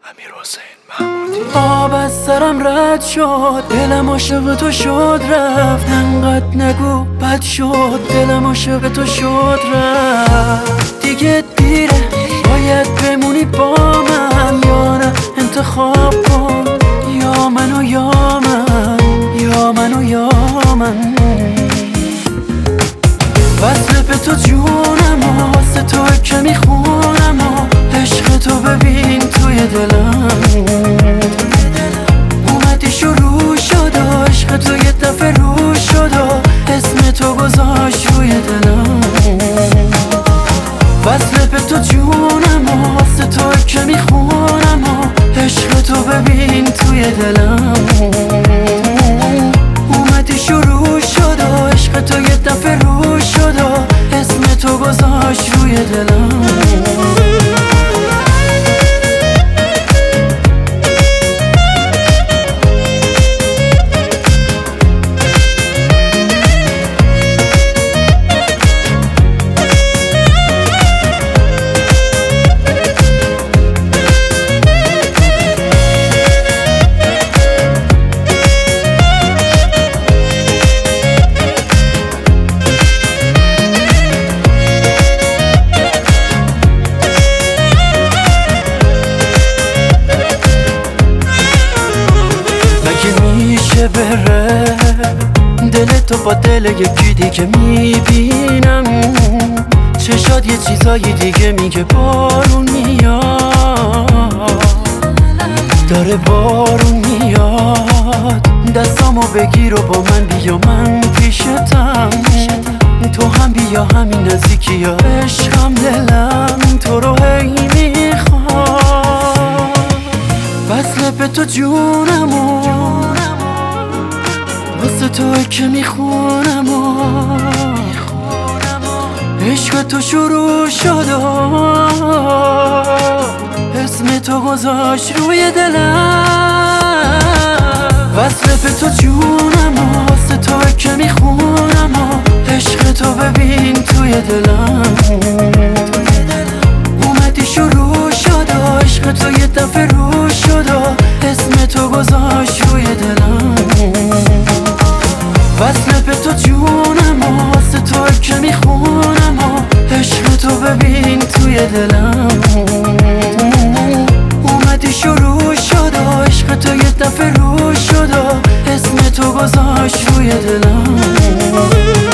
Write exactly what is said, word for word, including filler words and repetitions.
آب از سرم رد شد، دلم عاشق تو شد رفت. انقدر نگو بد شد، دلم عاشق تو شد رفت. دیگه دیره، باید بمونی با من یا نه انتخاب کن. یا منو یا من، یا منو یا من. وصل به تو جونم، واسه تو که میخونم. عشق تو ببین توی دلم اومدی شروع شد. عشق تو یه دفعه رو شد و اسم تو گذاشت روی دلم. وصل به تو جونم، واسه تو که میخونم. عشق تو ببین توی دلم اومدی شروع شد. عشق تو یه دفعه رو شد و اسم تو گذاشت روی دلم. بره دل تو با دل یکی دیگه میبینم. چشات یه چیزای دیگه میگه بارون میاد، داره بارون میاد. دستامو بگیر و با من بیا، من پیشتم. تو هم بیا همین نزدیکی یا عشقم، دلم تو رو هی میخواد. وصل به تو جونمو واسه تو که میخونم. عشق تو شروع شد و اسم تو گذاشت روی دلم. وصل به تو جونم، واسه تو که میخونم. عشق تو ببین توی دلم اومدی شروع شد. عشق تو یه دفعه رو شد و اسم تو گذاشت روی دلم. وصل به تو جونم، واسه تو که میخونم. عشق تو ببین توی دلم اومدی شروع شد. عشق تو یه دفعه رو شد و اسم تو گذاشت روی دلم.